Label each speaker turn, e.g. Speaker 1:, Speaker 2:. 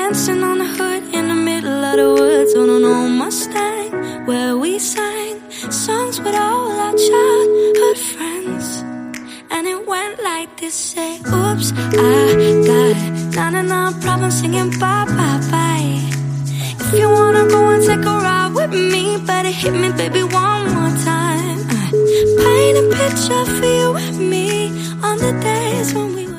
Speaker 1: dancing on the hood in the middle of the woods on an old Mustang, where we sang songs with all our childhood friends. And it went like this, say, oops, I got 99 problems singing bye, bye, bye. If you wanna go and take a ride with me, better hit me, baby, one more time. Paint a picture for you and me on the days when we